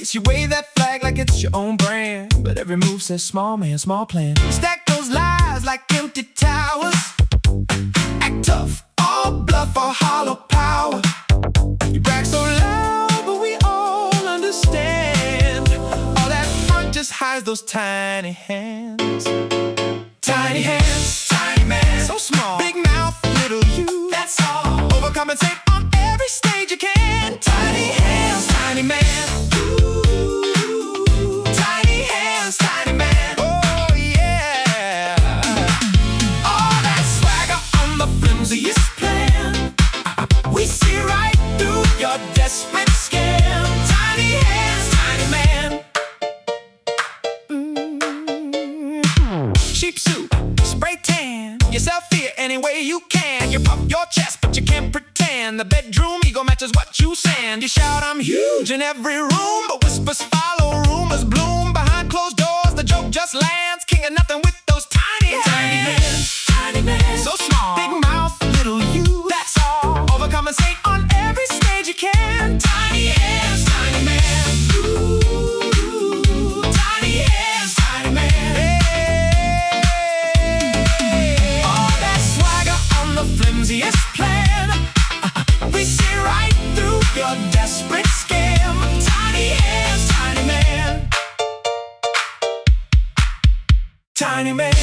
face. You wave that flag like it's your own brand, but every move says small man, small plan. Stack those lies like empty towers. Act tough, all bluff or hollow power. You brag so loud, but we all understand. All that front just hides those tiny hands. Tiny hands, tiny man, so small. Big mouth, little you, that's all. Overcompensate on every stage you can. Tiny hands, tiny man. Ooh, tiny hands, tiny man. Oh yeah. All that swagger on the flimsiest plan. We see right through your desperate scam. Tiny hands, tiny man. Sheep suit, spray tan. You sell fear any way you can. You puff your chest, but you can't pretend. The bedroom ego matches what you send. You shout, I'm huge in every room, but whispers follow, rumors bloom. Behind closed doors, the joke just lands. King of nothing with those tiny hands. Tiny hands, tiny man, so small. Big mouth, little you, that's all. Overcompensate on every stage you can. Tiny hands, tiny man. Ooh, tiny hands, tiny man. Hey, all that swagger on the flimsiest plan. We see right through your desperate scam. Tiny hands, tiny man. Tiny man.